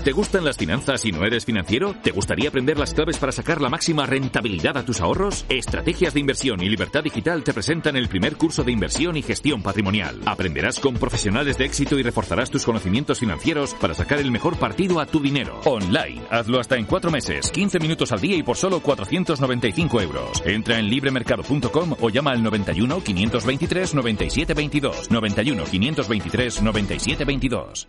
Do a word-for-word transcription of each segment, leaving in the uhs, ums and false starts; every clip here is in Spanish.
¿Te gustan las finanzas y no eres financiero? ¿Te gustaría aprender las claves para sacar la máxima rentabilidad a tus ahorros? Estrategias de Inversión y Libertad Digital te presentan el primer curso de inversión y gestión patrimonial. Aprenderás con profesionales de éxito y reforzarás tus conocimientos financieros para sacar el mejor partido a tu dinero. Online. Hazlo hasta en cuatro meses, quince minutos al día y por solo cuatrocientos noventa y cinco euros. Entra en libremercado punto com o llama al noventa y uno, quinientos veintitrés, noventa y siete veintidós. noventa y uno, quinientos veintitrés, noventa y siete veintidós.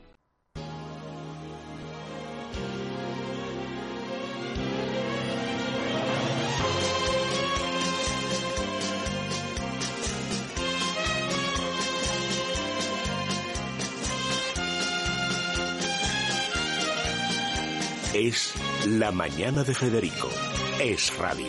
Es La Mañana de Federico. Es radio.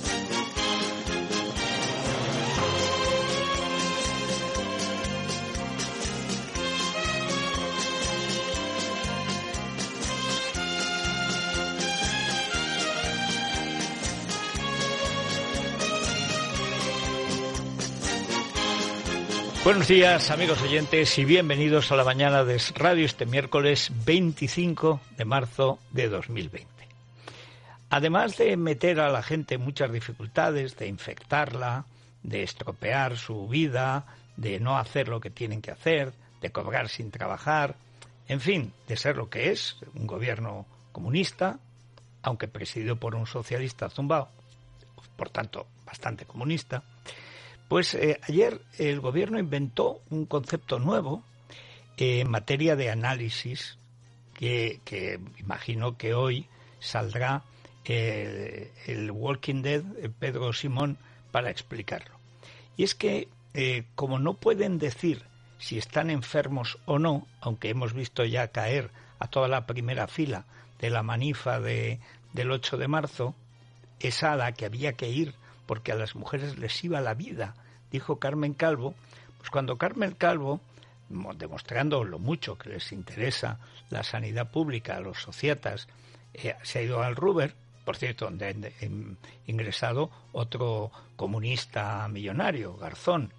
Buenos días, amigos oyentes, y bienvenidos a la mañana de radio este miércoles veinticinco de marzo de dos mil veinte. Además de meter a la gente en muchas dificultades, de infectarla, de estropear su vida, de no hacer lo que tienen que hacer, de cobrar sin trabajar, en fin, de ser lo que es, un gobierno comunista, aunque presidido por un socialista zumbao, por tanto, bastante comunista. Pues eh, ayer el gobierno inventó un concepto nuevo eh, en materia de análisis que, que imagino que hoy saldrá eh, el Walking Dead, eh, Pedro Simón, para explicarlo. Y es que eh, como no pueden decir si están enfermos o no, aunque hemos visto ya caer a toda la primera fila de la manifa de, del ocho de marzo, esa a la que había que ir porque a las mujeres les iba la vida, dijo Carmen Calvo. Pues cuando Carmen Calvo, demostrando lo mucho que les interesa la sanidad pública a los societas, eh, se ha ido al Ruber, por cierto, donde ha ingresado otro comunista millonario, Garzón,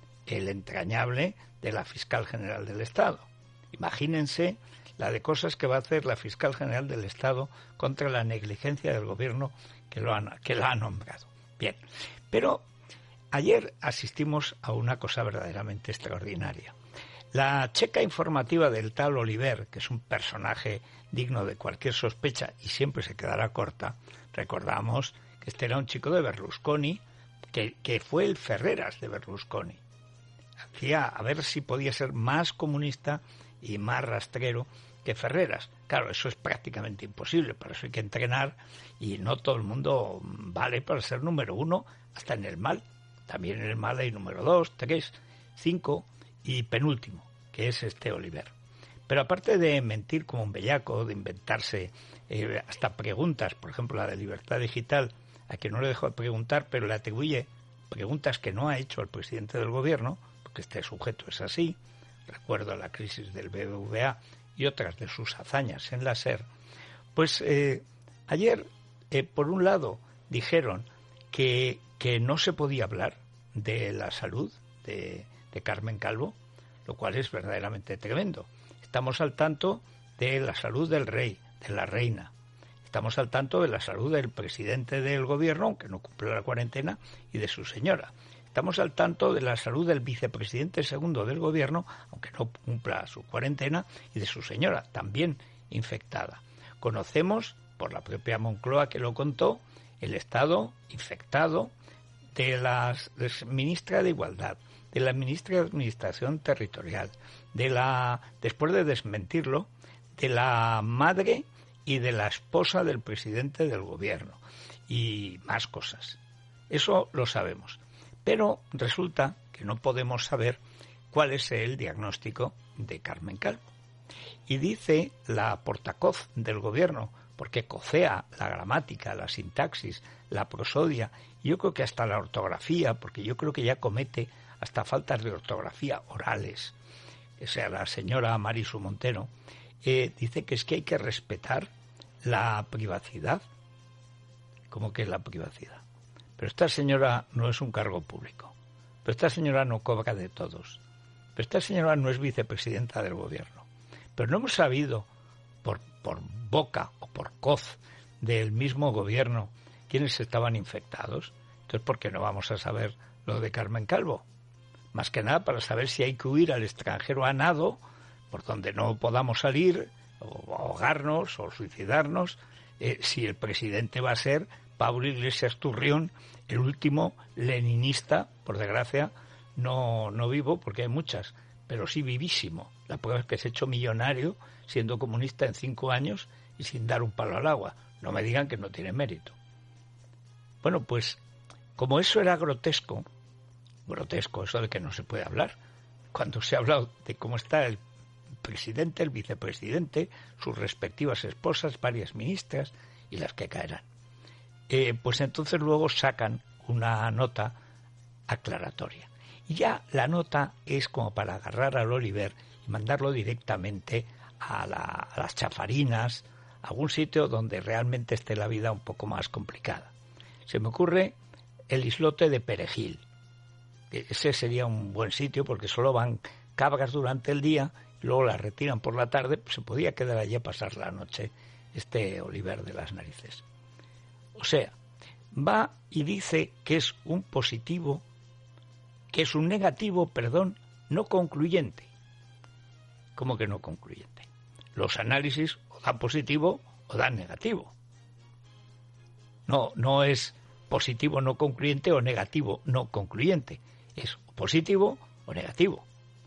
el entrañable de la fiscal general del Estado. Imagínense la de cosas que va a hacer la fiscal general del Estado contra la negligencia del gobierno que, lo han, que la ha nombrado. Bien, pero ayer asistimos a una cosa verdaderamente extraordinaria. La checa informativa del tal Oliver, que es un personaje digno de cualquier sospecha y siempre se quedará corta, recordamos que este era un chico de Berlusconi, que, que fue el Ferreras de Berlusconi. Hacía a ver si podía ser más comunista y más rastrero que Ferreras. Claro, eso es prácticamente imposible, para eso hay que entrenar y no todo el mundo vale para ser número uno, hasta en el mal. También en el mal hay número dos, tres, cinco y penúltimo, que es este Oliver. Pero aparte de mentir como un bellaco, de inventarse eh, hasta preguntas, por ejemplo la de Libertad Digital, a quien no le dejó de preguntar, pero le atribuye preguntas que no ha hecho al presidente del gobierno, porque este sujeto es así, recuerdo la crisis del B B V A y otras de sus hazañas en la SER, pues eh, ayer, eh, por un lado, dijeron que, que no se podía hablar de la salud de, de Carmen Calvo, lo cual es verdaderamente tremendo. Estamos al tanto de la salud del rey, de la reina. Estamos al tanto de la salud del presidente del gobierno, aunque no cumple la cuarentena, y de su señora. Estamos al tanto de la salud del vicepresidente segundo del gobierno, aunque no cumpla su cuarentena, y de su señora, también infectada. Conocemos, por la propia Moncloa que lo contó, el estado infectado de la ministra de Igualdad, de la ministra de Administración Territorial, de la, después de desmentirlo, de la madre y de la esposa del presidente del gobierno, y más cosas. Eso lo sabemos. Pero resulta que no podemos saber cuál es el diagnóstico de Carmen Calvo. Y dice la portavoz del gobierno, porque cocea la gramática, la sintaxis, la prosodia, y yo creo que hasta la ortografía, porque yo creo que ya comete hasta faltas de ortografía orales, o sea, la señora Marisu Montero, eh, dice que es que hay que respetar la privacidad. ¿Cómo que es la privacidad? Pero esta señora no es un cargo público. Pero esta señora no cobra de todos. Pero esta señora no es vicepresidenta del gobierno. Pero no hemos sabido, por, por boca o por coz del mismo gobierno quienes estaban infectados. Entonces, ¿por qué no vamos a saber lo de Carmen Calvo? Más que nada para saber si hay que huir al extranjero a nado, por donde no podamos salir, o ahogarnos, o suicidarnos, eh, si el presidente va a ser Pablo Iglesias Turrión, el último leninista, por desgracia, no, no vivo, porque hay muchas, pero sí vivísimo. La prueba es que se ha hecho millonario siendo comunista en cinco años y sin dar un palo al agua. No me digan que no tiene mérito. Bueno, pues como eso era grotesco, grotesco, eso de que no se puede hablar, cuando se ha hablado de cómo está el presidente, el vicepresidente, sus respectivas esposas, varias ministras y las que caerán, eh, pues entonces luego sacan una nota aclaratoria. Y ya la nota es como para agarrar al Oliver y mandarlo directamente a, la, a las chafarinas, a algún sitio donde realmente esté la vida un poco más complicada. Se me ocurre el islote de Perejil. Ese sería un buen sitio porque solo van cabras durante el día y luego las retiran por la tarde. Pues se podía quedar allí a pasar la noche este Oliver de las narices. O sea, va y dice que es un positivo, que es un negativo, perdón, no concluyente. ¿Cómo que no concluyente? Los análisis o dan positivo o dan negativo. No, no es positivo no concluyente o negativo no concluyente. Es positivo o negativo.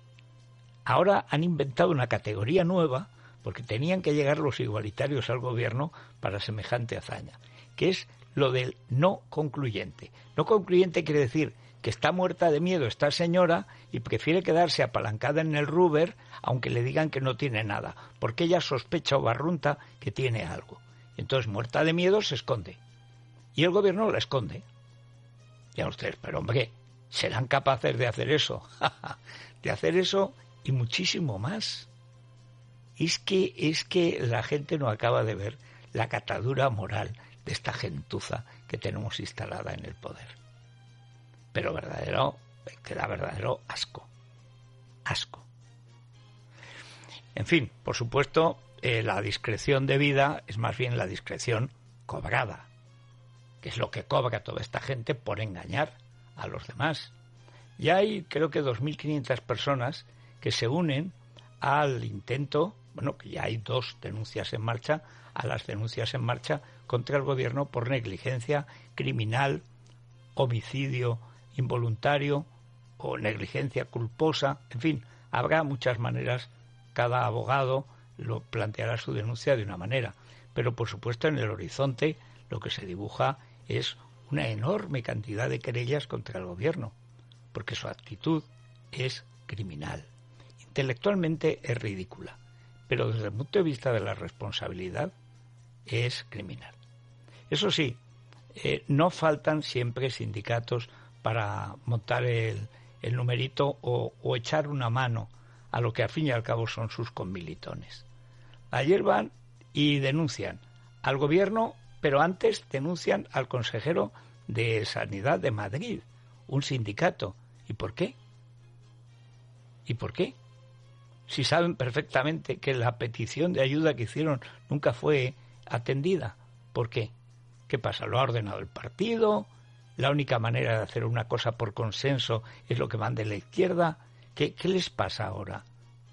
Ahora han inventado una categoría nueva porque tenían que llegar los igualitarios al gobierno para semejante hazaña, que es lo del no concluyente. No concluyente quiere decir que está muerta de miedo esta señora y prefiere quedarse apalancada en el rubber aunque le digan que no tiene nada, porque ella sospecha o barrunta que tiene algo. Entonces, muerta de miedo, se esconde. Y el gobierno la esconde. Ya ustedes, pero hombre, ¿serán capaces de hacer eso? De hacer eso y muchísimo más. Es que, es que la gente no acaba de ver la catadura moral de esta gentuza que tenemos instalada en el poder. Pero verdadero, que da verdadero asco. Asco. En fin, por supuesto, eh, la discreción debida es más bien la discreción cobrada, que es lo que cobra toda esta gente por engañar a los demás. Ya hay, creo que dos mil quinientas personas que se unen al intento, bueno, que ya hay dos denuncias en marcha, a las denuncias en marcha contra el gobierno por negligencia criminal, homicidio involuntario o negligencia culposa. En fin, habrá muchas maneras, cada abogado lo planteará su denuncia de una manera, pero por supuesto en el horizonte lo que se dibuja es una enorme cantidad de querellas contra el gobierno, porque su actitud es criminal. Intelectualmente es ridícula, pero desde el punto de vista de la responsabilidad es criminal. Eso sí, eh, no faltan siempre sindicatos para montar el, el numerito o, o echar una mano a lo que al fin y al cabo son sus conmilitones. Ayer van y denuncian al gobierno, pero antes denuncian al consejero de Sanidad de Madrid, un sindicato. ¿Y por qué? ¿Y por qué? Si saben perfectamente que la petición de ayuda que hicieron nunca fue atendida. ¿Por qué? ¿Qué pasa? ¿Lo ha ordenado el partido? ¿La única manera de hacer una cosa por consenso es lo que mande la izquierda? ¿Qué, qué les pasa ahora?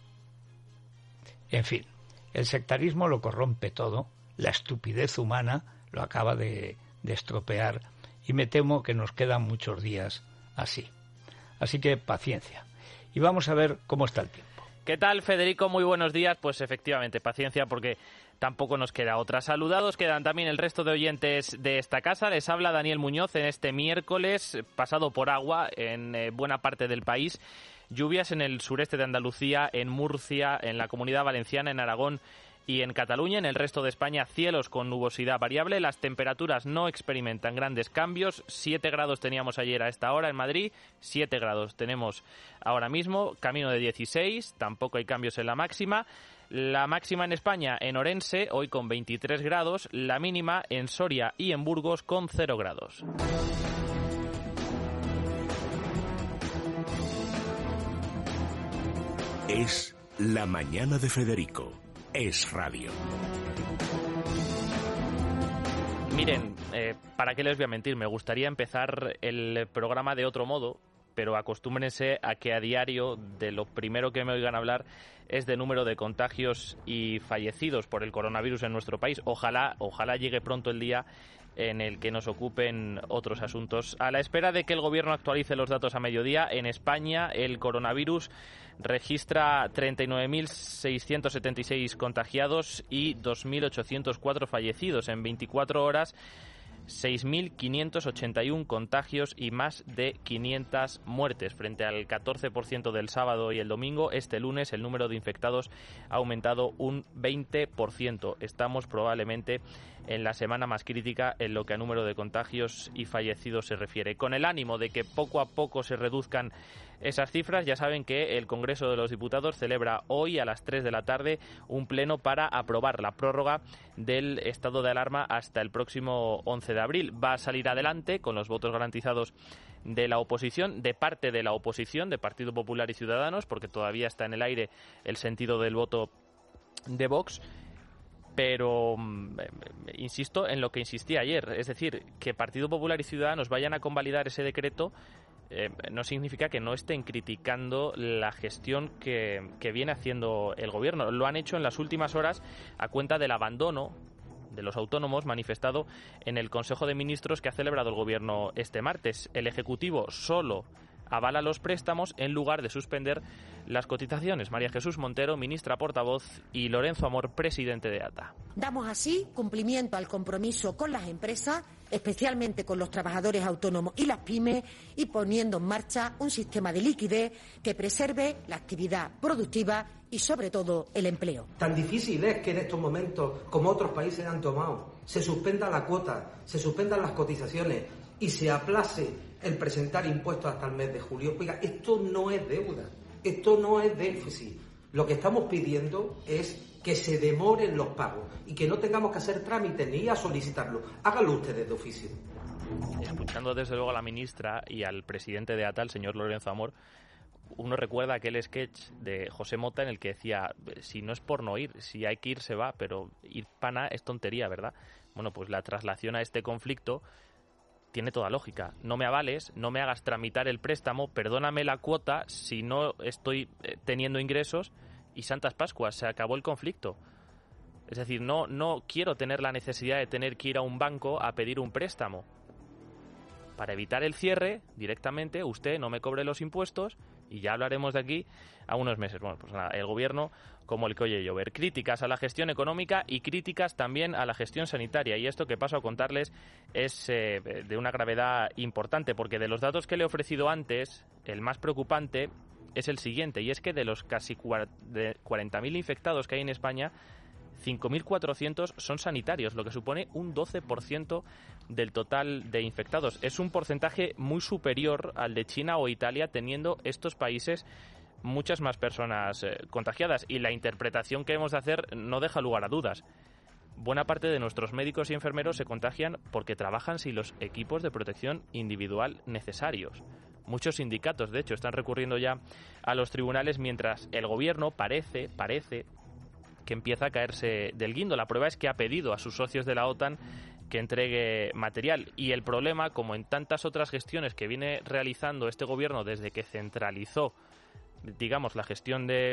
En fin, el sectarismo lo corrompe todo, la estupidez humana lo acaba de, de estropear y me temo que nos quedan muchos días así. Así que paciencia. Y vamos a ver cómo está el tiempo. ¿Qué tal, Federico? Muy buenos días. Pues efectivamente, paciencia porque tampoco nos queda otra. Saludados quedan también el resto de oyentes de esta casa. Les habla Daniel Muñoz en este miércoles pasado por agua en eh, buena parte del país. Lluvias en el sureste de Andalucía, en Murcia, en la Comunidad Valenciana, en Aragón y en Cataluña. En el resto de España, cielos con nubosidad variable. Las temperaturas no experimentan grandes cambios. siete grados teníamos ayer a esta hora en Madrid. siete grados tenemos ahora mismo. Camino de dieciséis. Tampoco hay cambios en la máxima. La máxima en España, en Orense, hoy con veintitrés grados. La mínima en Soria y en Burgos con cero grados. Es La Mañana de Federico. es radio. Miren, eh, ¿para qué les voy a mentir? Me gustaría empezar el programa de otro modo, pero acostúmbrense a que a diario de lo primero que me oigan hablar es de número de contagios y fallecidos por el coronavirus en nuestro país. Ojalá, ojalá llegue pronto el día en el que nos ocupen otros asuntos. A la espera de que el Gobierno actualice los datos a mediodía, en España el coronavirus registra treinta y nueve mil seiscientos setenta y seis contagiados y dos mil ochocientos cuatro fallecidos. En veinticuatro horas, seis mil quinientos ochenta y uno contagios y más de quinientas muertes. Frente al catorce por ciento del sábado y el domingo, este lunes el número de infectados ha aumentado un veinte por ciento. Estamos probablemente en la semana más crítica en lo que a número de contagios y fallecidos se refiere. Con el ánimo de que poco a poco se reduzcan esas cifras, ya saben que el Congreso de los Diputados celebra hoy a las tres de la tarde un pleno para aprobar la prórroga del estado de alarma hasta el próximo once de abril. Va a salir adelante con los votos garantizados de la oposición, de parte de la oposición, de Partido Popular y Ciudadanos, porque todavía está en el aire el sentido del voto de Vox. Pero insisto en lo que insistí ayer, es decir, que Partido Popular y Ciudadanos vayan a convalidar ese decreto eh, no significa que no estén criticando la gestión que, que viene haciendo el Gobierno. Lo han hecho en las últimas horas a cuenta del abandono de los autónomos manifestado en el Consejo de Ministros que ha celebrado el Gobierno este martes. El Ejecutivo solo avala los préstamos en lugar de suspender las cotizaciones. María Jesús Montero, ministra portavoz, y Lorenzo Amor, presidente de A T A. Damos así cumplimiento al compromiso con las empresas, especialmente con los trabajadores autónomos y las pymes, y poniendo en marcha un sistema de liquidez que preserve la actividad productiva y, sobre todo, el empleo. Tan difícil es que en estos momentos, como otros países han tomado, se suspenda la cuota, se suspendan las cotizaciones y se aplace el presentar impuestos hasta el mes de julio. Oiga, esto no es deuda, esto no es déficit. Lo que estamos pidiendo es que se demoren los pagos y que no tengamos que hacer trámites ni ir a solicitarlo. Háganlo ustedes de oficio. Escuchando desde luego a la ministra y al presidente de A T A, el señor Lorenzo Amor, uno recuerda aquel sketch de José Mota en el que decía, si no es por no ir, si hay que ir se va, pero ir pana es tontería, ¿verdad? Bueno, pues la traslación a este conflicto tiene toda lógica. No me avales, no me hagas tramitar el préstamo, perdóname la cuota si no estoy teniendo ingresos y Santas Pascuas, se acabó el conflicto. Es decir, no, no quiero tener la necesidad de tener que ir a un banco a pedir un préstamo. Para evitar el cierre, directamente, usted no me cobre los impuestos y ya hablaremos de aquí a unos meses. Bueno, pues nada, el Gobierno como el que oye llover. Críticas a la gestión económica y críticas también a la gestión sanitaria. Y esto que paso a contarles es eh, de una gravedad importante, porque de los datos que le he ofrecido antes, el más preocupante es el siguiente, y es que de los casi cuarenta mil infectados que hay en España, cinco mil cuatrocientos son sanitarios, lo que supone un doce por ciento del total de infectados. Es un porcentaje muy superior al de China o Italia, teniendo estos países muchas más personas eh, contagiadas. Y la interpretación que hemos de hacer no deja lugar a dudas. Buena parte de nuestros médicos y enfermeros se contagian porque trabajan sin los equipos de protección individual necesarios. Muchos sindicatos, de hecho, están recurriendo ya a los tribunales, mientras el Gobierno parece, parece que empieza a caerse del guindo. La prueba es que ha pedido a sus socios de la OTAN que entregue material. Y el problema, como en tantas otras gestiones que viene realizando este Gobierno desde que centralizó, digamos, la gestión de,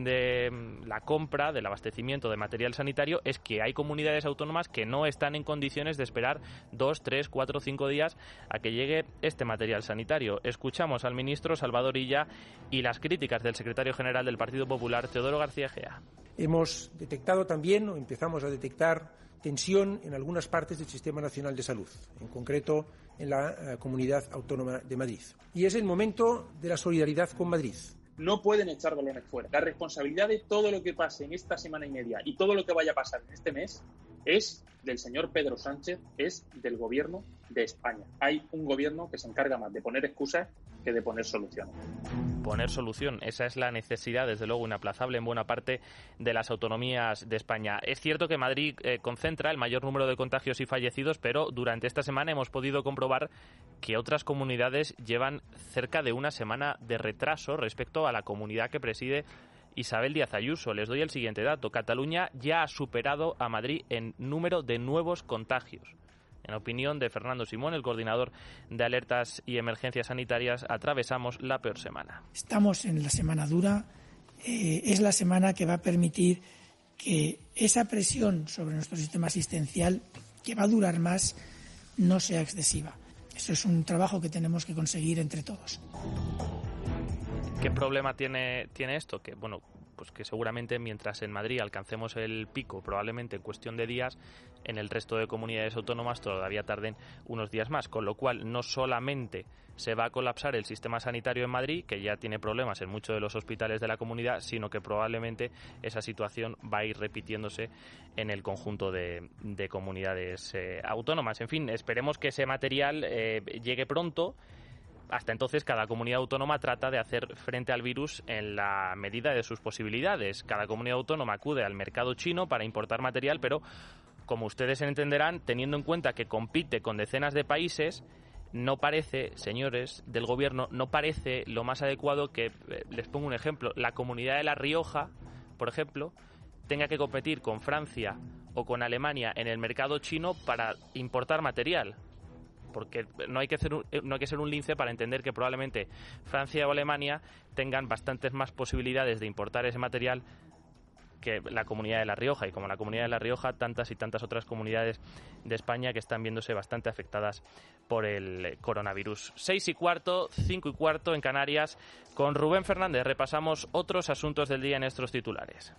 de la compra, del abastecimiento de material sanitario, es que hay comunidades autónomas que no están en condiciones de esperar dos, tres, cuatro, cinco días a que llegue este material sanitario. Escuchamos al ministro Salvador Illa y las críticas del secretario general del Partido Popular, Teodoro García Egea. Hemos detectado también, o empezamos a detectar, tensión en algunas partes del Sistema Nacional de Salud, en concreto en la eh, Comunidad Autónoma de Madrid. Y es el momento de la solidaridad con Madrid. No pueden echar balones fuera. La responsabilidad de todo lo que pase en esta semana y media y todo lo que vaya a pasar en este mes es del señor Pedro Sánchez, es del Gobierno de España. Hay un Gobierno que se encarga más de poner excusas que de poner soluciones. Poner solución, esa es la necesidad, desde luego, inaplazable en buena parte de las autonomías de España. Es cierto que Madrid eh, concentra el mayor número de contagios y fallecidos, pero durante esta semana hemos podido comprobar que otras comunidades llevan cerca de una semana de retraso respecto a la comunidad que preside Isabel Díaz Ayuso. Les doy el siguiente dato. Cataluña ya ha superado a Madrid en número de nuevos contagios. En opinión de Fernando Simón, el coordinador de alertas y emergencias sanitarias, atravesamos la peor semana. Estamos en la semana dura. Eh, es la semana que va a permitir que esa presión sobre nuestro sistema asistencial, que va a durar más, no sea excesiva. Eso es un trabajo que tenemos que conseguir entre todos. ¿Qué problema tiene, tiene esto? Que, bueno, pues que seguramente mientras en Madrid alcancemos el pico, probablemente en cuestión de días, en el resto de comunidades autónomas todavía tarden unos días más, con lo cual no solamente se va a colapsar el sistema sanitario en Madrid, que ya tiene problemas en muchos de los hospitales de la comunidad, sino que probablemente esa situación va a ir repitiéndose en el conjunto de, de comunidades eh, autónomas. En fin, esperemos que ese material eh, llegue pronto. Hasta entonces, cada comunidad autónoma trata de hacer frente al virus en la medida de sus posibilidades. Cada comunidad autónoma acude al mercado chino para importar material, pero, como ustedes entenderán, teniendo en cuenta que compite con decenas de países, no parece, señores del Gobierno, no parece lo más adecuado que, eh, les pongo un ejemplo, la comunidad de La Rioja, por ejemplo, tenga que competir con Francia o con Alemania en el mercado chino para importar material. Porque no hay que ser un, no hay que ser un lince para entender que probablemente Francia o Alemania tengan bastantes más posibilidades de importar ese material que la comunidad de La Rioja, y como la comunidad de La Rioja, tantas y tantas otras comunidades de España que están viéndose bastante afectadas por el coronavirus. Seis y cuarto, cinco y cuarto en Canarias. Con Rubén Fernández repasamos otros asuntos del día en estos titulares.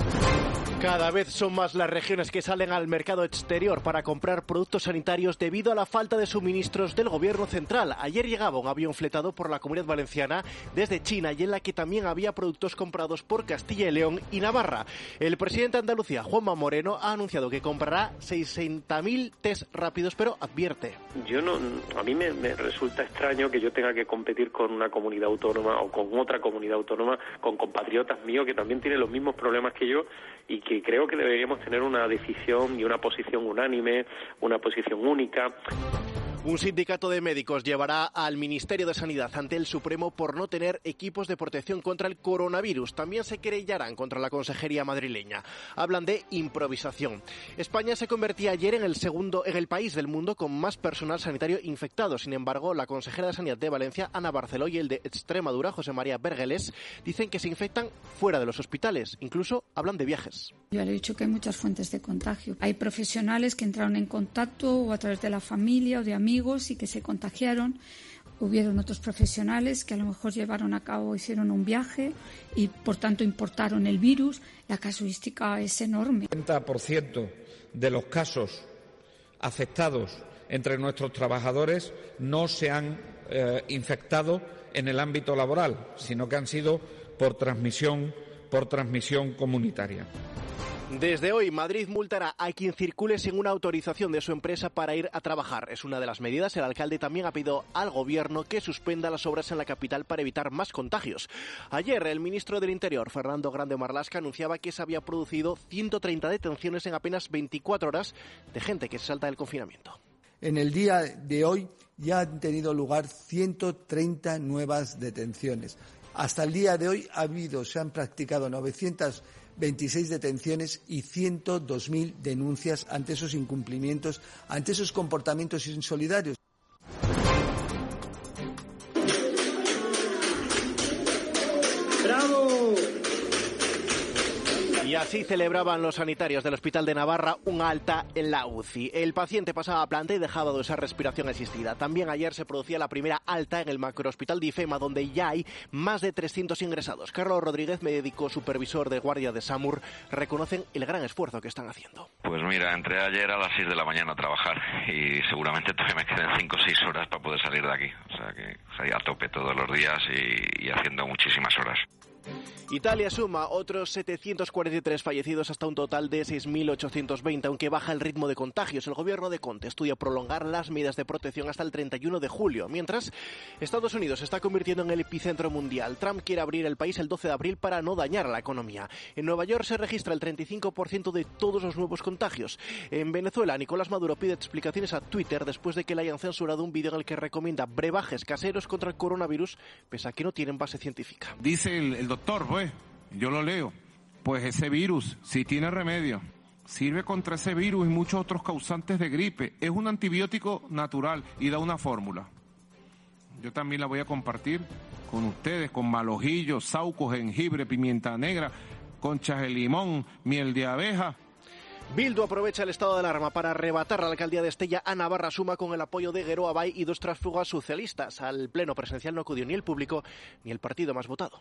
Cada vez son más las regiones que salen al mercado exterior para comprar productos sanitarios debido a la falta de suministros del gobierno central. Ayer llegaba un avión fletado por la Comunidad Valenciana desde China y en la que también había productos comprados por Castilla y León y Navarra. El presidente de Andalucía, Juanma Moreno, ha anunciado que comprará sesenta mil test rápidos, pero advierte. Yo no, a mí me, me resulta extraño que yo tenga que competir con una comunidad autónoma o con otra comunidad autónoma, con compatriotas míos que también tienen los mismos problemas que yo, y que creo que deberíamos tener una decisión y una posición unánime, una posición única. Un sindicato de médicos llevará al Ministerio de Sanidad ante el Supremo por no tener equipos de protección contra el coronavirus. También se querellarán contra la consejería madrileña. Hablan de improvisación. España se convertía ayer en el segundo, en el país del mundo con más personal sanitario infectado. Sin embargo, la consejera de Sanidad de Valencia, Ana Barceló, y el de Extremadura, José María Bergelés, dicen que se infectan fuera de los hospitales. Incluso hablan de viajes. Yo le he dicho que hay muchas fuentes de contagio. Hay profesionales que entraron en contacto o a través de la familia o de amigos y que se contagiaron. Hubieron otros profesionales que a lo mejor llevaron a cabo, hicieron un viaje y por tanto importaron el virus. La casuística es enorme. El noventa por ciento de los casos afectados entre nuestros trabajadores no se han eh, infectado en el ámbito laboral, sino que han sido por transmisión, por transmisión comunitaria. Desde hoy, Madrid multará a quien circule sin una autorización de su empresa para ir a trabajar. Es una de las medidas. El alcalde también ha pedido al Gobierno que suspenda las obras en la capital para evitar más contagios. Ayer, el ministro del Interior, Fernando Grande Marlaska, anunciaba que se había producido ciento treinta detenciones en apenas veinticuatro horas de gente que se salta del confinamiento. En el día de hoy ya han tenido lugar ciento treinta nuevas detenciones. Hasta el día de hoy ha habido, se han practicado novecientas veintiséis detenciones y ciento dos mil denuncias ante esos incumplimientos, ante esos comportamientos insolidarios. ¡Bravo! Y así celebraban los sanitarios del Hospital de Navarra un alta en la U C I. El paciente pasaba a planta y dejaba de usar respiración asistida. También ayer se producía la primera alta en el macrohospital de IFEMA, donde ya hay más de trescientos ingresados. Carlos Rodríguez, médico supervisor de guardia de SAMUR, reconocen el gran esfuerzo que están haciendo. Pues mira, entré ayer a las seis de la mañana a trabajar y seguramente todavía me quedan cinco o seis horas para poder salir de aquí. O sea que o sea, a tope todos los días y, y haciendo muchísimas horas. Italia suma otros setecientos cuarenta y tres fallecidos hasta un total de seis mil ochocientos veinte, aunque baja el ritmo de contagios. El gobierno de Conte estudia prolongar las medidas de protección hasta el treinta y uno de julio. Mientras, Estados Unidos se está convirtiendo en el epicentro mundial. Trump quiere abrir el país el doce de abril para no dañar a la economía. En Nueva York se registra el treinta y cinco por ciento de todos los nuevos contagios. En Venezuela, Nicolás Maduro pide explicaciones a Twitter después de que le hayan censurado un vídeo en el que recomienda brebajes caseros contra el coronavirus, pese a que no tienen base científica. Dice el, el doctor, pues, Yo lo leo. Pues ese virus sí tiene remedio. Sirve contra ese virus y muchos otros causantes de gripe. Es un antibiótico natural y da una fórmula. Yo también la voy a compartir con ustedes, con malojillo, sauco, jengibre, pimienta negra, conchas de limón, miel de abeja. Bildu aprovecha el estado de alarma para arrebatar la alcaldía de Estella a Navarra Suma con el apoyo de Geroa Bai y dos tránsfugas socialistas. Al pleno presencial no acudió ni el público ni el partido más votado.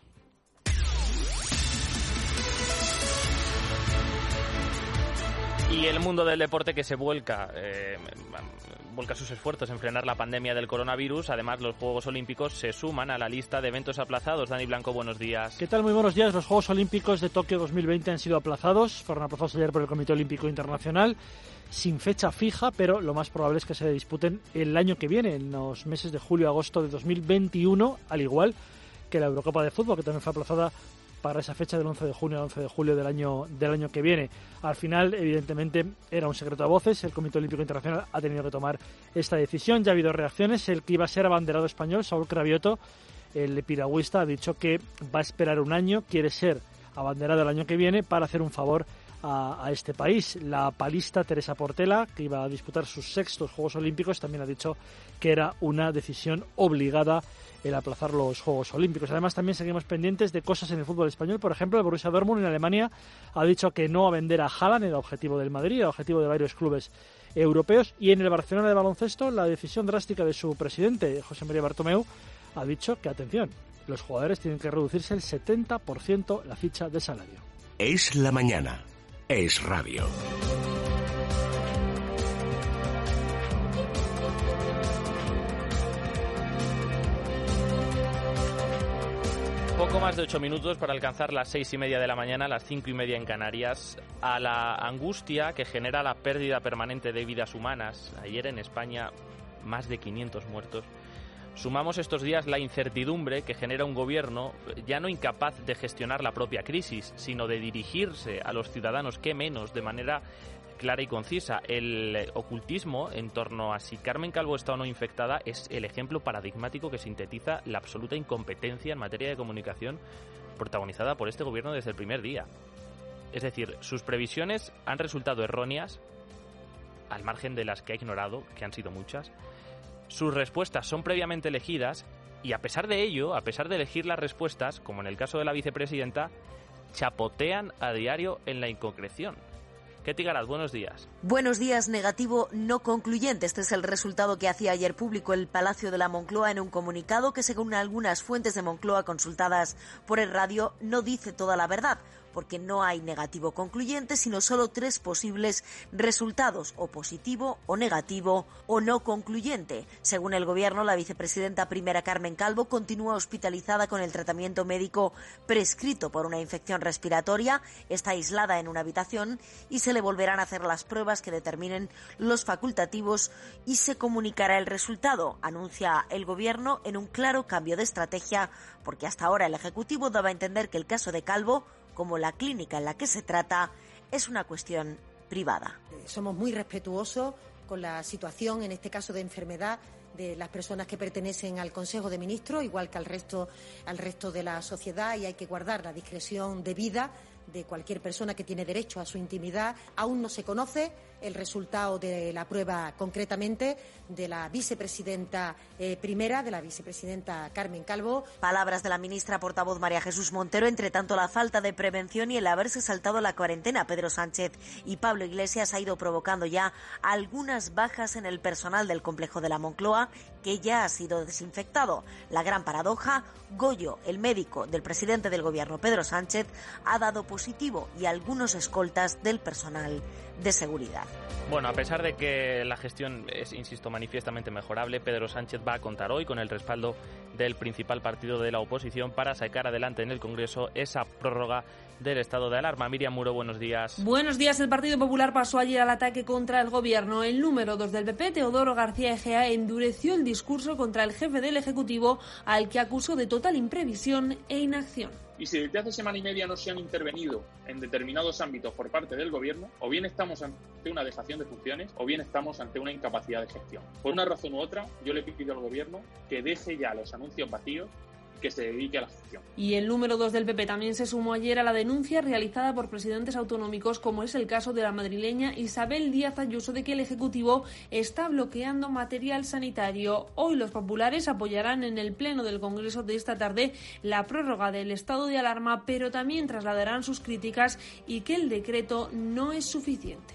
Y el mundo del deporte que se vuelca, eh, vuelca sus esfuerzos en frenar la pandemia del coronavirus. Además, los Juegos Olímpicos se suman a la lista de eventos aplazados. Dani Blanco, buenos días. ¿Qué tal? Muy buenos días. Los Juegos Olímpicos de Tokio dos mil veinte han sido aplazados. Fueron aplazados ayer por el Comité Olímpico Internacional, sin fecha fija, pero lo más probable es que se disputen el año que viene, en los meses de julio a agosto de dos mil veintiuno, al igual que la Eurocopa de Fútbol, que también fue aplazada para esa fecha del once de junio al once de julio del año del año que viene. Al final, evidentemente, era un secreto a voces. El Comité Olímpico Internacional ha tenido que tomar esta decisión. Ya ha habido reacciones. El que iba a ser abanderado español, Saúl Cravioto, el piragüista, ha dicho que va a esperar un año, quiere ser abanderado el año que viene para hacer un favor a, a este país. La palista Teresa Portela, que iba a disputar sus sextos Juegos Olímpicos, también ha dicho que era una decisión obligada el aplazar los Juegos Olímpicos. Además, también seguimos pendientes de cosas en el fútbol español. Por ejemplo, el Borussia Dortmund en Alemania ha dicho que no va a vender a Haaland, el objetivo del Madrid, el objetivo de varios clubes europeos. Y en el Barcelona de baloncesto, la decisión drástica de su presidente, José María Bartomeu, ha dicho que, atención, los jugadores tienen que reducirse el setenta por ciento la ficha de salario. Es la mañana. Es radio. Poco más de ocho minutos para alcanzar las seis y media de la mañana, las cinco y media en Canarias. A la angustia que genera la pérdida permanente de vidas humanas, ayer en España más de quinientos muertos, sumamos estos días la incertidumbre que genera un gobierno ya no incapaz de gestionar la propia crisis, sino de dirigirse a los ciudadanos, que menos, de manera clara y concisa. El ocultismo en torno a si Carmen Calvo está o no infectada es el ejemplo paradigmático que sintetiza la absoluta incompetencia en materia de comunicación protagonizada por este gobierno desde el primer día. Es decir, sus previsiones han resultado erróneas, al margen de las que ha ignorado, que han sido muchas. Sus respuestas son previamente elegidas y, a pesar de ello, a pesar de elegir las respuestas, como en el caso de la vicepresidenta, chapotean a diario en la inconcreción. Ketty Garat, buenos días. Buenos días. Negativo no concluyente. Este es el resultado que hacía ayer público el Palacio de la Moncloa en un comunicado que, según algunas fuentes de Moncloa consultadas por el radio, no dice toda la verdad, porque no hay negativo concluyente, sino solo tres posibles resultados, o positivo, o negativo, o no concluyente. Según el Gobierno, la vicepresidenta primera Carmen Calvo continúa hospitalizada con el tratamiento médico prescrito por una infección respiratoria, está aislada en una habitación y se le volverán a hacer las pruebas que determinen los facultativos y se comunicará el resultado, anuncia el Gobierno en un claro cambio de estrategia, porque hasta ahora el Ejecutivo daba a entender que el caso de Calvo, como la clínica en la que se trata, es una cuestión privada. Somos muy respetuosos con la situación, en este caso de enfermedad, de las personas que pertenecen al Consejo de Ministros, igual que al resto, al resto de la sociedad, y hay que guardar la discreción debida de cualquier persona que tiene derecho a su intimidad. Aún no se conoce el resultado de la prueba, concretamente de la vicepresidenta eh, primera, de la vicepresidenta Carmen Calvo. Palabras de la ministra portavoz María Jesús Montero. Entre tanto, la falta de prevención y el haberse saltado la cuarentena Pedro Sánchez y Pablo Iglesias ha ido provocando ya algunas bajas en el personal del complejo de la Moncloa, que ya ha sido desinfectado. La gran paradoja: Goyo, el médico del presidente del Gobierno Pedro Sánchez, ha dado positivo, y algunos escoltas del personal de seguridad. Bueno, a pesar de que la gestión es, insisto, manifiestamente mejorable, Pedro Sánchez va a contar hoy con el respaldo del principal partido de la oposición para sacar adelante en el Congreso esa prórroga del estado de alarma. Miriam Muro, buenos días. Buenos días. El Partido Popular pasó ayer al ataque contra el Gobierno. El número dos del P P, Teodoro García Egea, endureció el discurso contra el jefe del Ejecutivo, al que acusó de total imprevisión e inacción. Y si desde hace semana y media no se han intervenido en determinados ámbitos por parte del Gobierno, o bien estamos ante una dejación de funciones, o bien estamos ante una incapacidad de gestión. Por una razón u otra, yo le pido al Gobierno que deje ya los anuncios vacíos que se dedique a la gestión. Y el número dos del P P también se sumó ayer a la denuncia realizada por presidentes autonómicos, como es el caso de la madrileña Isabel Díaz Ayuso, de que el Ejecutivo está bloqueando material sanitario. Hoy los populares apoyarán en el Pleno del Congreso de esta tarde la prórroga del estado de alarma, pero también trasladarán sus críticas y que el decreto no es suficiente.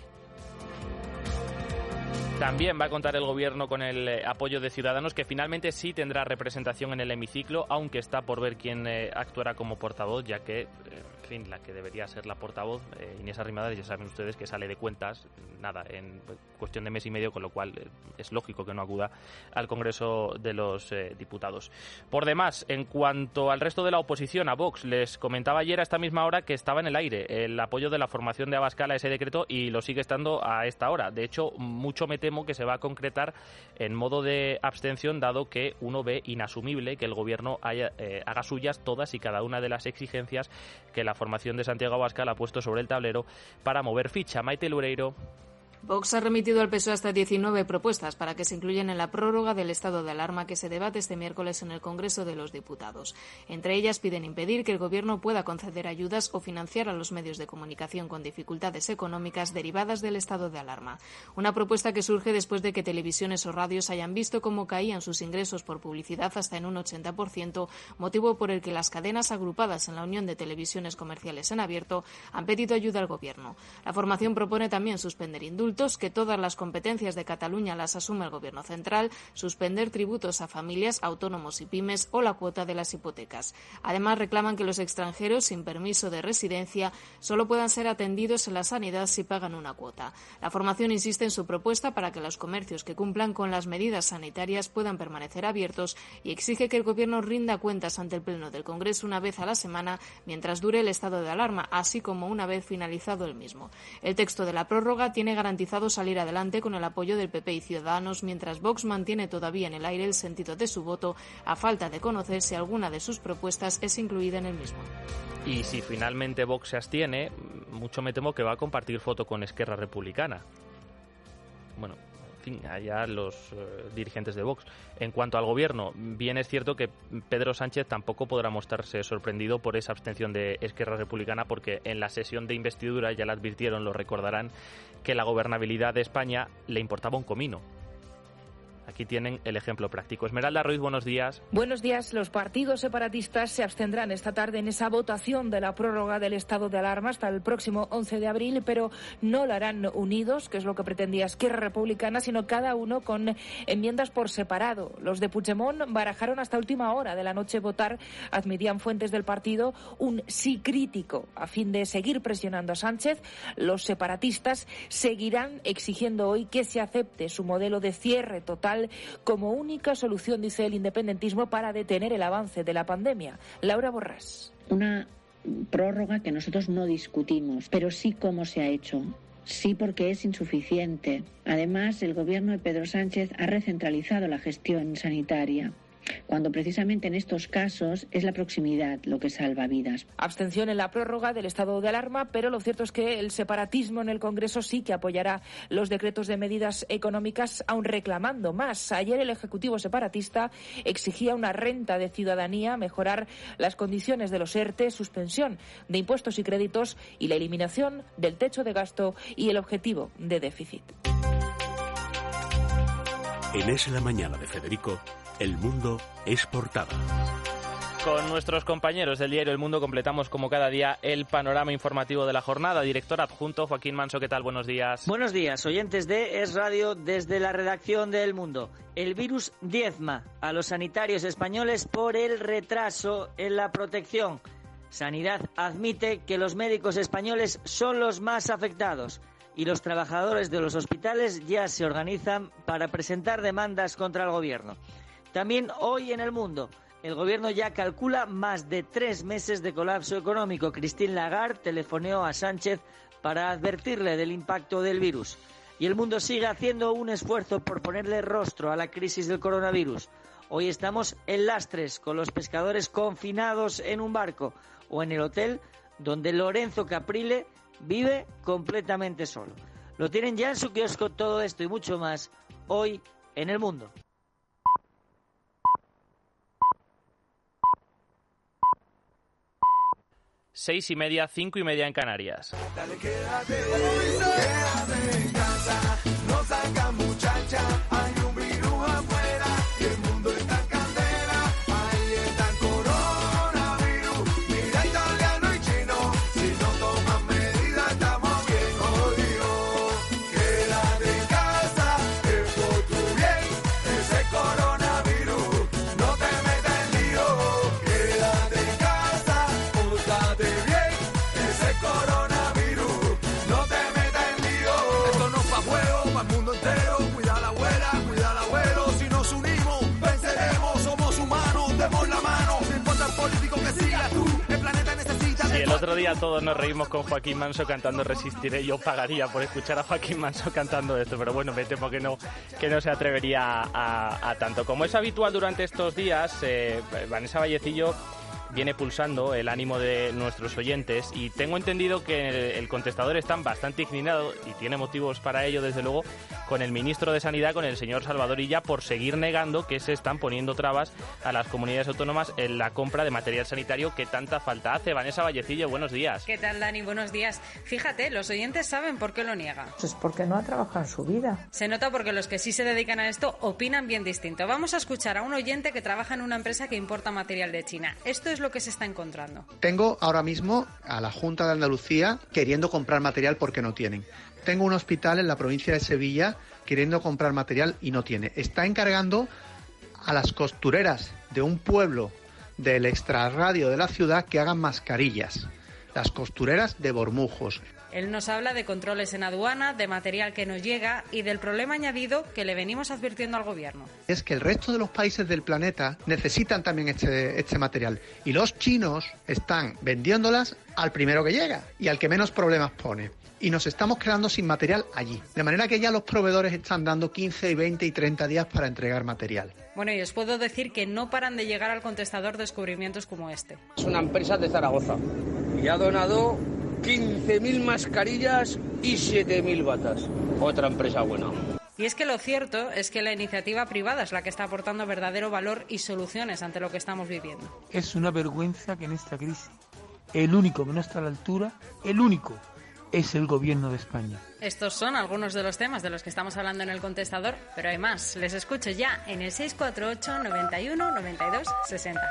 También va a contar el Gobierno con el eh, apoyo de Ciudadanos, que finalmente sí tendrá representación en el hemiciclo, aunque está por ver quién eh, actuará como portavoz, ya que, eh, en fin, la que debería ser la portavoz, eh, Inés Arrimadas, ya saben ustedes que sale de cuentas, nada, en cuestión de mes y medio, con lo cual eh, es lógico que no acuda al Congreso de los eh, Diputados. Por demás, en cuanto al resto de la oposición, a Vox, les comentaba ayer a esta misma hora que estaba en el aire el apoyo de la formación de Abascal a ese decreto y lo sigue estando a esta hora. De hecho, mucho me temo que se va a concretar en modo de abstención, dado que uno ve inasumible que el Gobierno haya, eh, haga suyas todas y cada una de las exigencias que la formación de Santiago Abascal ha puesto sobre el tablero para mover ficha. Maite Loureiro. Vox ha remitido al P S O E hasta diecinueve propuestas para que se incluyan en la prórroga del estado de alarma que se debate este miércoles en el Congreso de los Diputados. Entre ellas piden impedir que el Gobierno pueda conceder ayudas o financiar a los medios de comunicación con dificultades económicas derivadas del estado de alarma. Una propuesta que surge después de que televisiones o radios hayan visto cómo caían sus ingresos por publicidad hasta en un ochenta por ciento, motivo por el que las cadenas agrupadas en la Unión de Televisiones Comerciales en Abierto han pedido ayuda al Gobierno. La formación propone también suspender indultos, que todas las competencias de Cataluña las asume el Gobierno central, suspender tributos a familias, autónomos y pymes o la cuota de las hipotecas. Además, reclaman que los extranjeros sin permiso de residencia solo puedan ser atendidos en la sanidad si pagan una cuota. La formación insiste en su propuesta para que los comercios que cumplan con las medidas sanitarias puedan permanecer abiertos y exige que el Gobierno rinda cuentas ante el Pleno del Congreso una vez a la semana mientras dure el estado de alarma, así como una vez finalizado el mismo. El texto de la prórroga tiene garantizado salir adelante con el apoyo del P P y Ciudadanos, mientras Vox mantiene todavía en el aire el sentido de su voto, a falta de conocer si alguna de sus propuestas es incluida en el mismo. Y si finalmente Vox se abstiene, mucho me temo que va a compartir foto con Esquerra Republicana. Bueno, en fin, allá los eh, dirigentes de Vox. En cuanto al Gobierno, bien es cierto que Pedro Sánchez tampoco podrá mostrarse sorprendido por esa abstención de Esquerra Republicana, porque en la sesión de investidura ya le advirtieron, lo recordarán, que la gobernabilidad de España le importaba un comino. Aquí tienen el ejemplo práctico. Esmeralda Ruiz, buenos días. Buenos días. Los partidos separatistas se abstendrán esta tarde en esa votación de la prórroga del estado de alarma hasta el próximo once de abril, pero no lo harán unidos, que es lo que pretendía Esquerra Republicana, sino cada uno con enmiendas por separado. Los de Puigdemont barajaron hasta última hora de la noche votar, admitían fuentes del partido, un sí crítico a fin de seguir presionando a Sánchez. Los separatistas seguirán exigiendo hoy que se acepte su modelo de cierre total como única solución, dice el independentismo, para detener el avance de la pandemia. Laura Borràs. Una prórroga que nosotros no discutimos, pero sí cómo se ha hecho. Sí, porque es insuficiente. Además, el gobierno de Pedro Sánchez ha recentralizado la gestión sanitaria, cuando precisamente en estos casos es la proximidad lo que salva vidas. Abstención en la prórroga del estado de alarma, pero lo cierto es que el separatismo en el Congreso sí que apoyará los decretos de medidas económicas, aun reclamando más. Ayer el Ejecutivo separatista exigía una renta de ciudadanía, mejorar las condiciones de los ERTE, suspensión de impuestos y créditos y la eliminación del techo de gasto y el objetivo de déficit. En Es la Mañana de Federico, El Mundo es portada. Con nuestros compañeros del diario El Mundo completamos como cada día el panorama informativo de la jornada. Director adjunto Joaquín Manso, ¿qué tal? Buenos días. Buenos días, oyentes de Es Radio, desde la redacción de El Mundo. El virus diezma a los sanitarios españoles por el retraso en la protección. Sanidad admite que los médicos españoles son los más afectados y los trabajadores de los hospitales ya se organizan para presentar demandas contra el gobierno. También hoy en El Mundo, el gobierno ya calcula más de tres meses de colapso económico. Christine Lagarde telefoneó a Sánchez para advertirle del impacto del virus. Y El Mundo sigue haciendo un esfuerzo por ponerle rostro a la crisis del coronavirus. Hoy estamos en Lastres, con los pescadores confinados en un barco, o en el hotel donde Lorenzo Caprile vive completamente solo. Lo tienen ya en su kiosco, todo esto y mucho más, hoy en El Mundo. seis y media, cinco y media en Canarias. Dale, quédate, quédate en casa, no salgas muchacha, hay un virus afuera y el mundo está en candela, ahí está el coronavirus, mira italiano y chino, si no toman medidas estamos bien jodidos. Quédate en casa, es por tu bien, ese coronavirus, no te metas en lío. Quédate en casa, pórtate bien, ese coronavirus, no te metas en lío. Esto no es pa' juego, pa' el mundo entero, cuida a la abuela, cuida al abuelo, si nos unimos, venceremos, somos humanos, demos la mano, no importa el político que sigas tú, el planeta necesita... Sí, el otro día todos nos reímos con Joaquín Manso cantando Resistiré. Yo pagaría por escuchar a Joaquín Manso cantando esto, pero bueno, me temo que no, que no se atrevería a, a tanto. Como es habitual durante estos días, eh, Vanessa Vallecillo viene pulsando el ánimo de nuestros oyentes y tengo entendido que el, el contestador está bastante indignado y tiene motivos para ello, desde luego, con el ministro de Sanidad, con el señor Salvador Illa, por seguir negando que se están poniendo trabas a las comunidades autónomas en la compra de material sanitario que tanta falta hace. Vanessa Vallecillo, buenos días. ¿Qué tal, Dani? Buenos días. Fíjate, los oyentes saben por qué lo niega. Pues porque no ha trabajado en su vida. Se nota porque los que sí se dedican a esto opinan bien distinto. Vamos a escuchar a un oyente que trabaja en una empresa que importa material de China. Esto es lo que se está encontrando. Tengo ahora mismo a la Junta de Andalucía queriendo comprar material porque no tienen. Tengo un hospital en la provincia de Sevilla queriendo comprar material y no tiene. Está encargando a las costureras de un pueblo del extrarradio de la ciudad que hagan mascarillas. Las costureras de Bormujos. Él nos habla de controles en aduana, de material que no llega y del problema añadido que le venimos advirtiendo al gobierno. Es que el resto de los países del planeta necesitan también este, este material y los chinos están vendiéndolas al primero que llega y al que menos problemas pone. Y nos estamos quedando sin material allí. De manera que ya los proveedores están dando quince, veinte y treinta días para entregar material. Bueno, y os puedo decir que no paran de llegar al contestador descubrimientos como este. Es una empresa de Zaragoza y ha donado quince mil mascarillas y siete mil batas. Otra empresa buena. Y es que lo cierto es que la iniciativa privada es la que está aportando verdadero valor y soluciones ante lo que estamos viviendo. Es una vergüenza que en esta crisis el único que no está a la altura, el único, es el gobierno de España. Estos son algunos de los temas de los que estamos hablando en el contestador, pero hay más. Les escucho ya en el seis cuatro ocho, noventa y uno, noventa y dos, sesenta.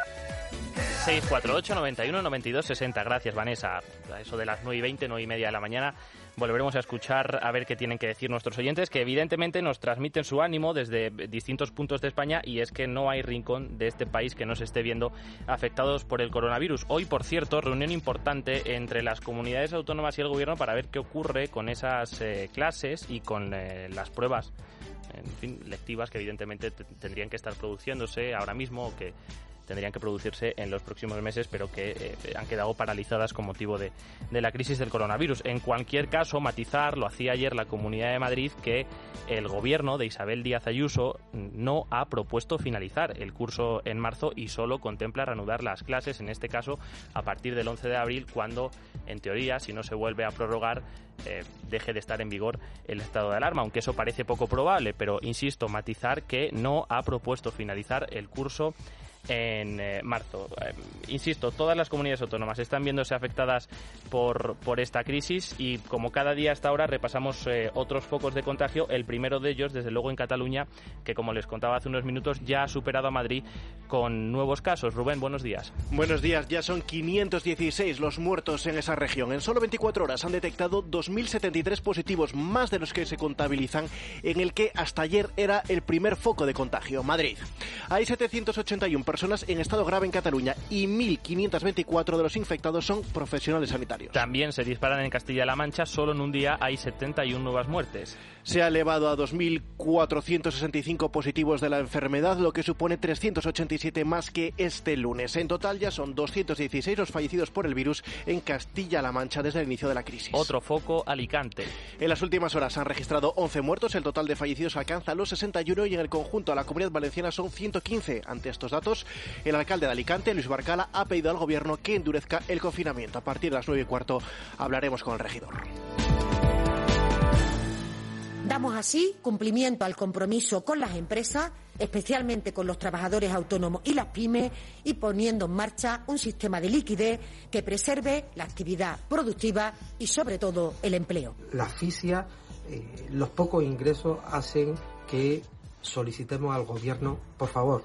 seis cuatro ocho, noventa y uno, noventa y dos, sesenta. Gracias, Vanessa. A eso de las nueve y veinte, nueve y media de la mañana volveremos a escuchar a ver qué tienen que decir nuestros oyentes, que evidentemente nos transmiten su ánimo desde distintos puntos de España, y es que no hay rincón de este país que no se esté viendo afectados por el coronavirus. Hoy, por cierto, reunión importante entre las comunidades autónomas y el gobierno para ver qué ocurre con esas eh, clases y con eh, las pruebas, en fin, lectivas que evidentemente t- tendrían que estar produciéndose ahora mismo o que tendrían que producirse en los próximos meses, pero que eh, han quedado paralizadas con motivo de, de la crisis del coronavirus. En cualquier caso, matizar, lo hacía ayer la Comunidad de Madrid, que el gobierno de Isabel Díaz Ayuso no ha propuesto finalizar el curso en marzo y solo contempla reanudar las clases, en este caso a partir del once de abril, cuando, en teoría, si no se vuelve a prorrogar, eh, deje de estar en vigor el estado de alarma, aunque eso parece poco probable, pero insisto, matizar que no ha propuesto finalizar el curso en eh, marzo. Eh, insisto, todas las comunidades autónomas están viéndose afectadas por, por esta crisis y como cada día hasta ahora repasamos eh, otros focos de contagio. El primero de ellos, desde luego, en Cataluña, que como les contaba hace unos minutos, ya ha superado a Madrid con nuevos casos. Rubén, buenos días. Buenos días. Ya son quinientos dieciséis los muertos en esa región. En solo veinticuatro horas han detectado dos mil setenta y tres positivos, más de los que se contabilizan en el que hasta ayer era el primer foco de contagio, Madrid. Hay setecientos ochenta y uno personas en estado grave en Cataluña y mil quinientos veinticuatro de los infectados son profesionales sanitarios. También se disparan en Castilla-La Mancha. Solo en un día hay setenta y una nuevas muertes. Se ha elevado a dos mil cuatrocientos sesenta y cinco positivos de la enfermedad, lo que supone trescientos ochenta y siete más que este lunes. En total ya son doscientos dieciséis los fallecidos por el virus en Castilla-La Mancha desde el inicio de la crisis. Otro foco, Alicante. En las últimas horas se han registrado once muertos, el total de fallecidos alcanza los sesenta y uno y en el conjunto a la Comunidad Valenciana son ciento quince. Ante estos datos, el alcalde de Alicante, Luis Barcala, ha pedido al gobierno que endurezca el confinamiento. A partir de las nueve y cuarto hablaremos con el regidor. Damos así cumplimiento al compromiso con las empresas, especialmente con los trabajadores autónomos y las pymes, y poniendo en marcha un sistema de liquidez que preserve la actividad productiva y, sobre todo, el empleo. La asfixia, eh, los pocos ingresos hacen que solicitemos al Gobierno, por favor,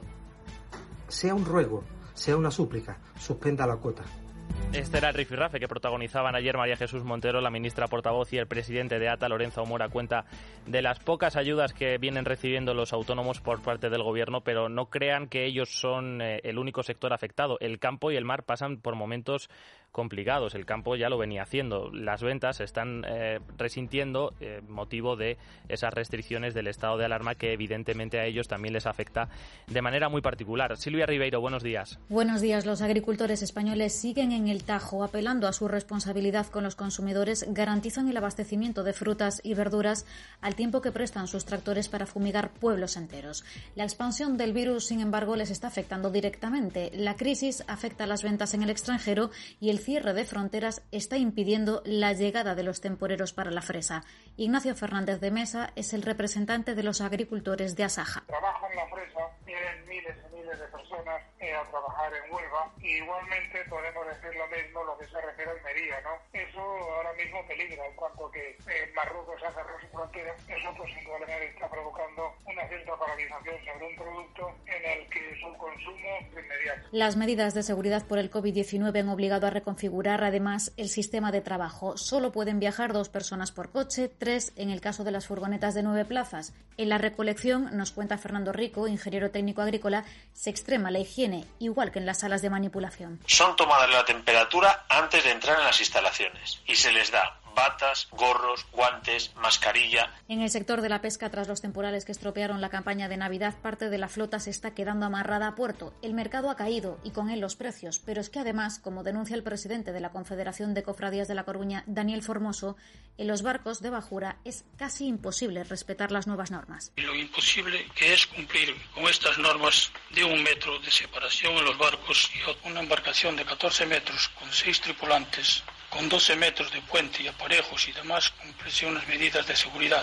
sea un ruego, sea una súplica, suspenda la cuota. Este era el rifirrafe que protagonizaban ayer María Jesús Montero, la ministra portavoz, y el presidente de A T A, Lorenzo Mora. Cuenta de las pocas ayudas que vienen recibiendo los autónomos por parte del gobierno, pero no crean que ellos son eh, el único sector afectado. El campo y el mar pasan por momentos complicados. El campo ya lo venía haciendo. Las ventas se están eh, resintiendo eh, motivo de esas restricciones del estado de alarma, que evidentemente a ellos también les afecta de manera muy particular. Silvia Ribeiro, buenos días. Buenos días. Los agricultores españoles siguen en el Tajo, apelando a su responsabilidad con los consumidores, garantizan el abastecimiento de frutas y verduras al tiempo que prestan sus tractores para fumigar pueblos enteros. La expansión del virus, sin embargo, les está afectando directamente. La crisis afecta a las ventas en el extranjero y el cierre de fronteras está impidiendo la llegada de los temporeros para la fresa. Ignacio Fernández de Mesa es el representante de los agricultores de Asaja. Trabajo en la fresa, vienen miles y miles de personas eh, a trabajar en Huelva, y igualmente podemos decir lo mismo lo que se refiere a Almería, ¿no? Eso ahora mismo peligra en cuanto que eh, Marruecos ha cerrado su frontera. Eso pues indudablemente está provocando una cierta paralización sobre un producto en el que su consumo es inmediato. Las medidas de seguridad por el COVID diecinueve han obligado a reconfigurar además el sistema de trabajo. Solo pueden viajar dos personas por coche, tres en el caso de las furgonetas de nueve plazas. En la recolección, nos cuenta Fernando Rico, ingeniero técnico agrícola, se extrema la higiene, igual que en las salas de manipulación. Son tomadas la temperatura antes de entrar en las instalaciones y se les da batas, gorros, guantes, mascarilla. En el sector de la pesca, tras los temporales que estropearon la campaña de Navidad, parte de la flota se está quedando amarrada a puerto. El mercado ha caído y con él los precios, pero es que además, como denuncia el presidente de la Confederación de Cofradías de La Coruña, Daniel Formoso, en los barcos de bajura es casi imposible respetar las nuevas normas. Lo imposible que es cumplir con estas normas de un metro de separación en los barcos y una embarcación de catorce metros con seis tripulantes, con doce metros de puente y aparejos y demás, cumplirse unas medidas de seguridad.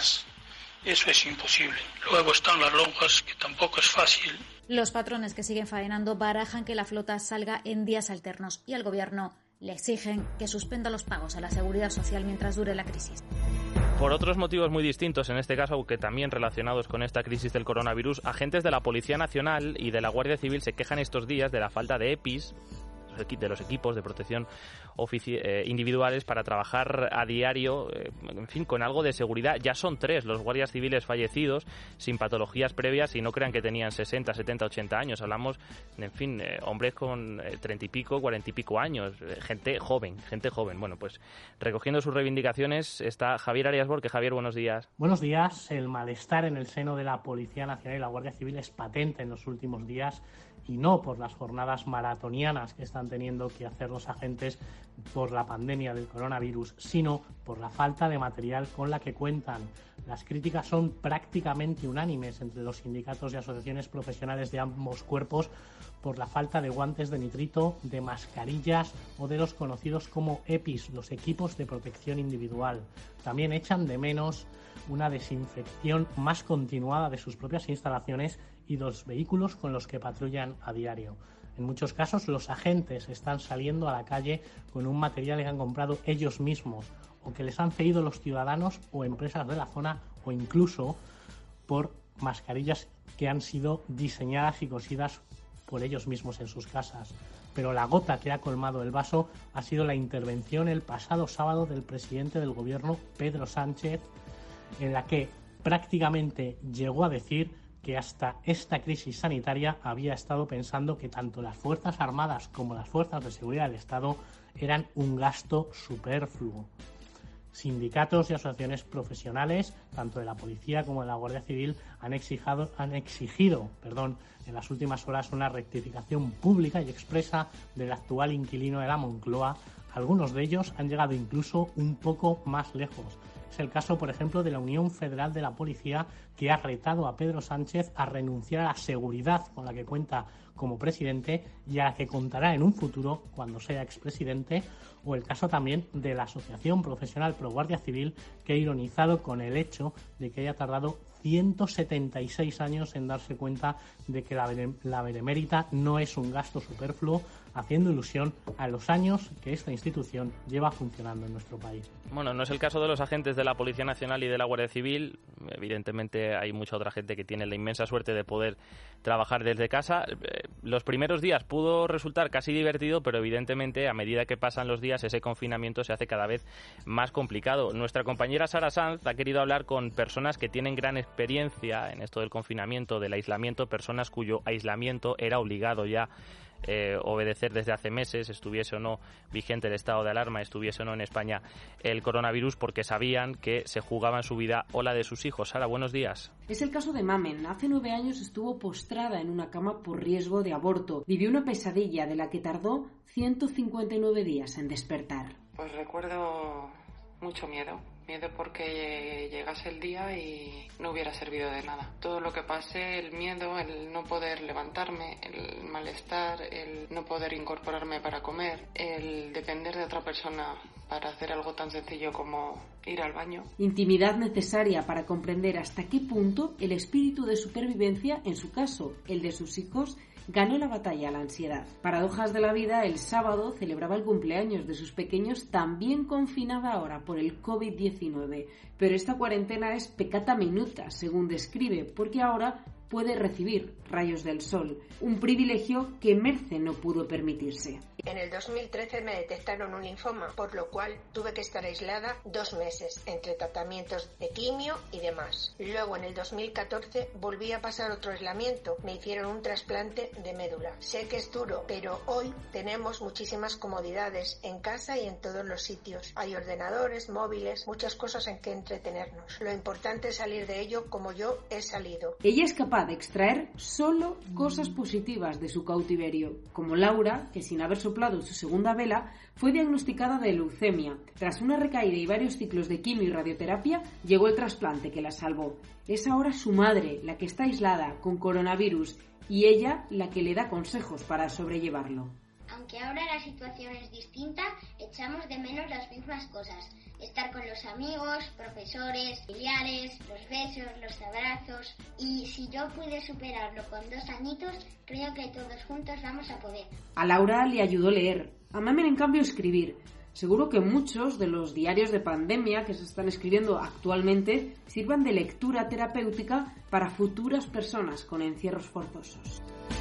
Eso es imposible. Luego están las lonjas, que tampoco es fácil. Los patrones que siguen faenando barajan que la flota salga en días alternos y al gobierno le exigen que suspenda los pagos a la seguridad social mientras dure la crisis. Por otros motivos muy distintos, en este caso, aunque también relacionados con esta crisis del coronavirus, agentes de la Policía Nacional y de la Guardia Civil se quejan estos días de la falta de E P Is, de los equipos de protección ofici- eh, individuales para trabajar a diario, eh, en fin, con algo de seguridad. Ya son tres los guardias civiles fallecidos sin patologías previas, y no crean que tenían sesenta, setenta, ochenta años. Hablamos, en fin, eh, hombres con treinta y pico, cuarenta y pico años, eh, gente joven, gente joven. Bueno, pues recogiendo sus reivindicaciones está Javier Arias Borque. Javier, buenos días. Buenos días. El malestar en el seno de la Policía Nacional y la Guardia Civil es patente en los últimos días, y no por las jornadas maratonianas que están teniendo que hacer los agentes por la pandemia del coronavirus, sino por la falta de material con la que cuentan. Las críticas son prácticamente unánimes entre los sindicatos y asociaciones profesionales de ambos cuerpos por la falta de guantes de nitrito, de mascarillas o de los conocidos como E P Is, los equipos de protección individual. También echan de menos una desinfección más continuada de sus propias instalaciones y los vehículos con los que patrullan a diario. En muchos casos, los agentes están saliendo a la calle con un material que han comprado ellos mismos o que les han cedido los ciudadanos o empresas de la zona, o incluso por mascarillas que han sido diseñadas y cosidas por ellos mismos en sus casas. Pero la gota que ha colmado el vaso ha sido la intervención el pasado sábado del presidente del gobierno, Pedro Sánchez, en la que prácticamente llegó a decir que hasta esta crisis sanitaria había estado pensando que tanto las Fuerzas Armadas como las Fuerzas de Seguridad del Estado eran un gasto superfluo. Sindicatos y asociaciones profesionales, tanto de la Policía como de la Guardia Civil, han exigido, han exigido perdón, en las últimas horas una rectificación pública y expresa del actual inquilino de la Moncloa. Algunos de ellos han llegado incluso un poco más lejos. Es el caso, por ejemplo, de la Unión Federal de la Policía, que ha retado a Pedro Sánchez a renunciar a la seguridad con la que cuenta como presidente y a la que contará en un futuro cuando sea expresidente, o el caso también de la Asociación Profesional Pro Guardia Civil, que ha ironizado con el hecho de que haya tardado ciento setenta y seis años en darse cuenta de que la, bene- la benemérita no es un gasto superfluo, haciendo ilusión a los años que esta institución lleva funcionando en nuestro país. Bueno, no es el caso de los agentes de la Policía Nacional y de la Guardia Civil. Evidentemente hay mucha otra gente que tiene la inmensa suerte de poder trabajar desde casa. Los primeros días pudo resultar casi divertido, pero evidentemente a medida que pasan los días ese confinamiento se hace cada vez más complicado. Nuestra compañera Sara Sanz ha querido hablar con personas que tienen gran experiencia en esto del confinamiento, del aislamiento, personas cuyo aislamiento era obligado ya Eh, obedecer desde hace meses, estuviese o no vigente el estado de alarma, estuviese o no en España el coronavirus, porque sabían que se jugaban su vida o la de sus hijos. Sara, buenos días. Es el caso de Mamen. Hace nueve años estuvo postrada en una cama por riesgo de aborto. Vivió una pesadilla de la que tardó ciento cincuenta y nueve días en despertar. Pues recuerdo mucho miedo. Miedo porque llegase el día y no hubiera servido de nada. Todo lo que pasé, el miedo, el no poder levantarme, el malestar, el no poder incorporarme para comer, el depender de otra persona para hacer algo tan sencillo como ir al baño. Intimidad necesaria para comprender hasta qué punto el espíritu de supervivencia, en su caso, el de sus hijos, ganó la batalla a la ansiedad. Paradojas de la vida, el sábado celebraba el cumpleaños de sus pequeños, también confinada ahora por el covid diecinueve. Pero esta cuarentena es peccata minuta, según describe, porque ahora puede recibir rayos del sol, un privilegio que Merce no pudo permitirse. En el dos mil trece me detectaron un linfoma, por lo cual tuve que estar aislada dos meses entre tratamientos de quimio y demás. Luego en el dos mil catorce volví a pasar otro aislamiento, me hicieron un trasplante de médula. Sé que es duro, pero hoy tenemos muchísimas comodidades en casa y en todos los sitios. Hay ordenadores, móviles, muchas cosas en que entretenernos. Lo importante es salir de ello como yo he salido. Ella es capaz de extraer solo cosas positivas de su cautiverio, como Laura, que sin haber soplado su segunda vela, fue diagnosticada de leucemia. Tras una recaída y varios ciclos de quimio y radioterapia, llegó el trasplante que la salvó. Es ahora su madre la que está aislada con coronavirus y ella la que le da consejos para sobrellevarlo. Aunque ahora la situación es distinta, echamos de menos las mismas cosas. Estar con los amigos, profesores, familiares, los besos, los abrazos. Y si yo pude superarlo con dos añitos, creo que todos juntos vamos a poder. A Laura le ayudó leer, a Mamen en cambio escribir. Seguro que muchos de los diarios de pandemia que se están escribiendo actualmente sirvan de lectura terapéutica para futuras personas con encierros forzosos.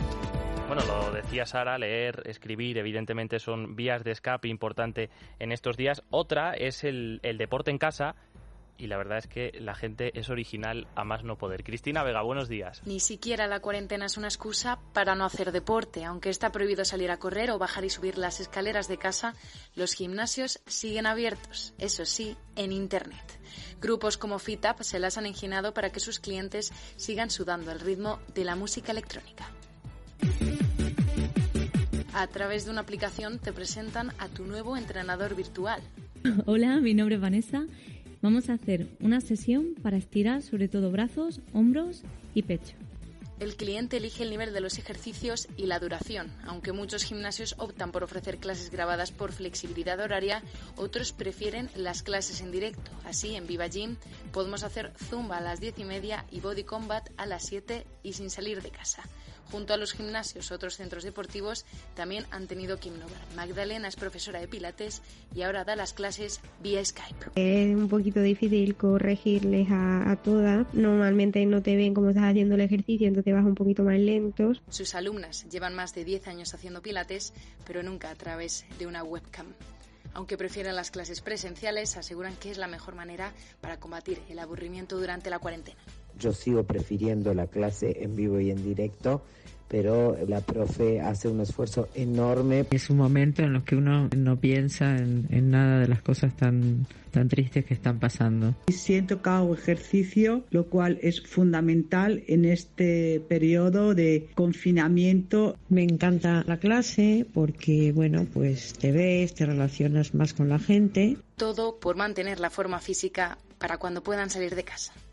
Bueno, lo decía Sara, leer, escribir, evidentemente son vías de escape importante en estos días. Otra es el, el deporte en casa, y la verdad es que la gente es original a más no poder. Cristina Vega, buenos días. Ni siquiera la cuarentena es una excusa para no hacer deporte. Aunque está prohibido salir a correr o bajar y subir las escaleras de casa, los gimnasios siguen abiertos, eso sí, en Internet. Grupos como FitUp se las han ingeniado para que sus clientes sigan sudando al ritmo de la música electrónica. A través de una aplicación te presentan a tu nuevo entrenador virtual. Hola, mi nombre es Vanessa. Vamos a hacer una sesión para estirar sobre todo brazos, hombros y pecho. El cliente elige el nivel de los ejercicios y la duración. Aunque muchos gimnasios optan por ofrecer clases grabadas por flexibilidad horaria, otros prefieren las clases en directo. Así, en Viva Gym podemos hacer zumba a las diez y media y body combat a las siete y sin salir de casa. Junto a los gimnasios, otros centros deportivos también han tenido que innovar. Magdalena es profesora de pilates y ahora da las clases vía Skype. Es un poquito difícil corregirles a, a todas. Normalmente no te ven cómo estás haciendo el ejercicio, entonces vas un poquito más lentos. Sus alumnas llevan más de diez años haciendo pilates, pero nunca a través de una webcam. Aunque prefieren las clases presenciales, aseguran que es la mejor manera para combatir el aburrimiento durante la cuarentena. Yo sigo prefiriendo la clase en vivo y en directo, pero la profe hace un esfuerzo enorme. Es un momento en el que uno no piensa en, en nada de las cosas tan, tan tristes que están pasando. Siento que hago ejercicio, lo cual es fundamental en este periodo de confinamiento. Me encanta la clase porque, bueno, pues te ves, te relacionas más con la gente. Todo por mantener la forma física para cuando puedan salir de casa.